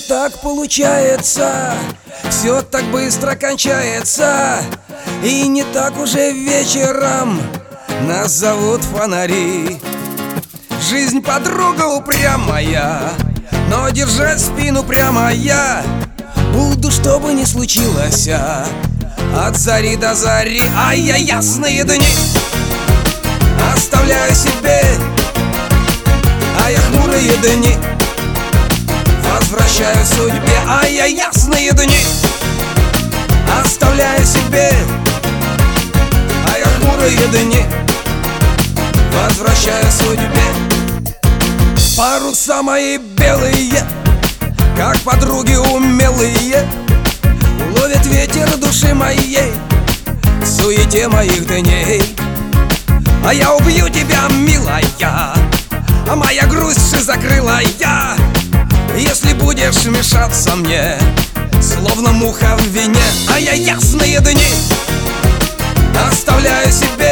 так получается, все так быстро кончается, и не так уже вечером нас зовут фонари. Жизнь подруга упрямая, но держать спину прямо я буду, что бы ни случилось, от зари до зари. А я ясные дни оставляю себе, а я хмурые дни возвращаю судьбе. А я ясные дни оставляю себе, а я хмурые дни возвращаю судьбе. Паруса мои белые, как подруги умелые, ловит ветер души моей в суете моих дней. А я убью тебя, милая, а моя грусть закрыла я, если будешь мешаться мне, словно муха в вине. А я ясные дни оставляю себе,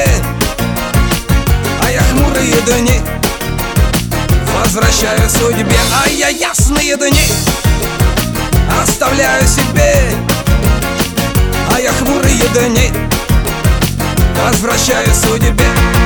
а я хмурые дни возвращаю судьбе. А я ясные дни оставляю себе, а я хмурые дни возвращаю судьбе.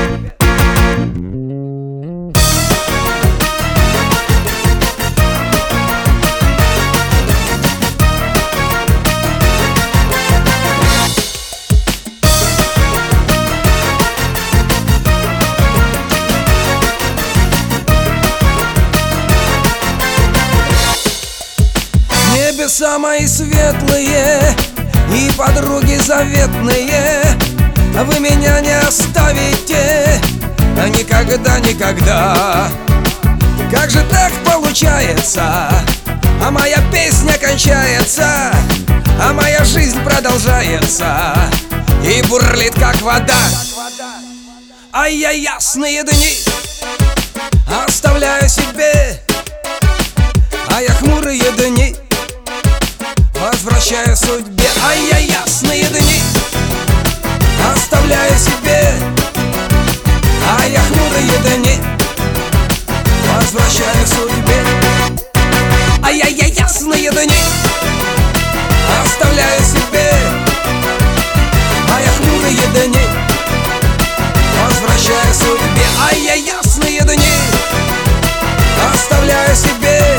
Небеса мои светлые и подруги заветные, вы меня не оставите никогда, никогда. Как же так получается? А моя песня кончается, а моя жизнь продолжается и бурлит, как вода. А я ясные дни оставляю себе, а я хмурые дни возвращаю судьбе. А я ясные дни оставляю себе, а я хмурые дни возвращаю судьбе. А я ясные дни оставляю себе, а я хмурые дни возвращаю судьбе. А я ясные дни оставляю себе,